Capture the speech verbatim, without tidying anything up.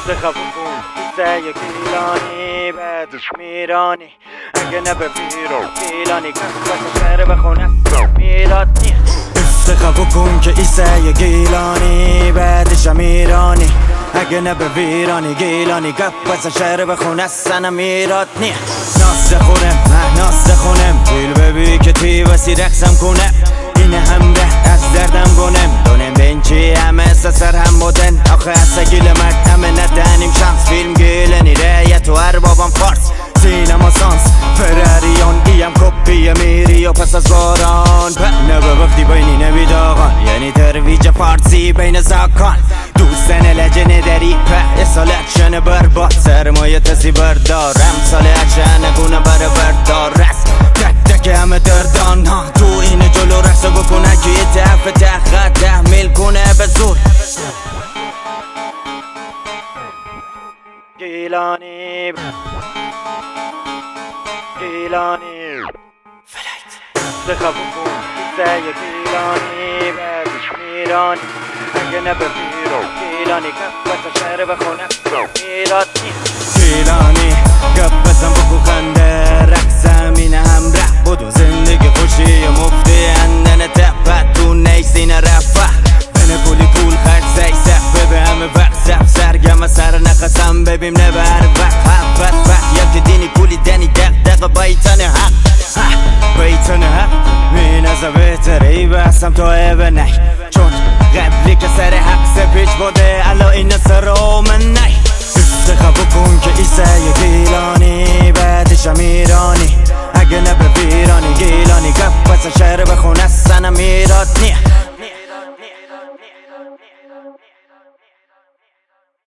استخبا کن سعی گیلانی بعدش میرانی اگه نه به ویران گیلانی کفت شهر بخون اصلا میراد نی استخبا کن که ایسای گیلانی بعدش میرانی اگه نه به ویرانی گیلانی گفت شهر بخون اصلا میراد نی ناس خونم نه ناس خونم دیل ببی که تی وسی رقصم کنم اینه همره از دردم گونم دونم بینچی همه سر هم بودن آخه اصلا گیل مرد همه ندنیم شانس فیلم گیل نیره تو هر بابام فارس سینما سانس فراریان ایم کپی میری و پس از باران نه به وقتی بینی نبید آقان یعنی ترویج فارسی بین زاکان دوستن لجنه داری په سال اکشن برباد سرمایه تسی بردارم سال اکشن گونه بر بردار رست تک تک همه دردان ها تو این جلو رقص بکنه که یه تف تخت تحمیل کنه به زور گیلانی گیلانی فلایت استخبا کن سعی گیلانی بعدش میرانی اگه نه به ویران گیلانی کفت شهر بخون اصلا میراد نی گیلانی گپ بزن بکو خنده رقصم اینه همره بودو زندگی خوشی و مفتی اندن تپت تو نیسین رفه بین کلی پول خرد سی سفه به همه وقت سف سرگم سر نقصم ببیم نبر وقت حفت وقت یک دینی پولی دنی دق دق بایتن حق بایتن حق می نزا بهتره ای بحثم تو ایبه نی چون قبلی که سر حق سپیچ بوده الا این سر من نی استخبا کن که ایسای گیلانی بعدش میرانی اگه نه به ویرانی گیلانی گفت شهر بخون اصلا میراد نی